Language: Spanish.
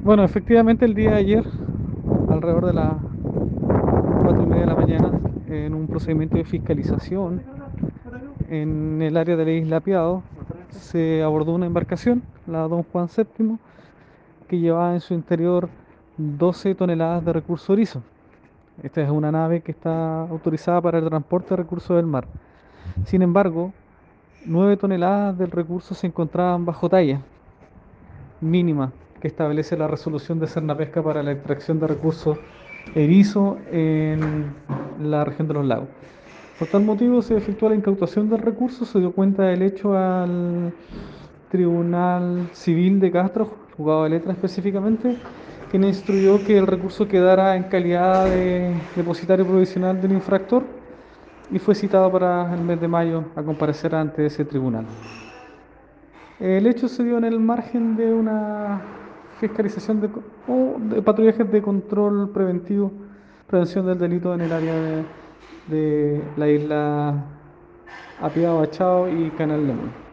Bueno, efectivamente el día de ayer, alrededor de las 4:30 de la mañana, en un procedimiento de fiscalización en el área de la isla Piado, se abordó una embarcación, la Don Juan VII, que llevaba en su interior 12 toneladas de recursos erizo. Esta es una nave que está autorizada para el transporte de recursos del mar. Sin embargo, 9 toneladas del recurso se encontraban bajo talla mínima que establece la resolución de Cernapesca para la extracción de recursos erizo en la región de los lagos. Por tal motivo se efectuó la incautación del recurso, se dio cuenta del hecho al Tribunal Civil de Castro, juzgado de letra específicamente, quien instruyó que el recurso quedara en calidad de depositario provisional del infractor y fue citado para el mes de mayo a comparecer ante ese tribunal. El hecho se dio en el margen de una fiscalización o de patrullajes de control preventivo, prevención del delito en el área de la isla Apiado, Achao y Canal Lemon.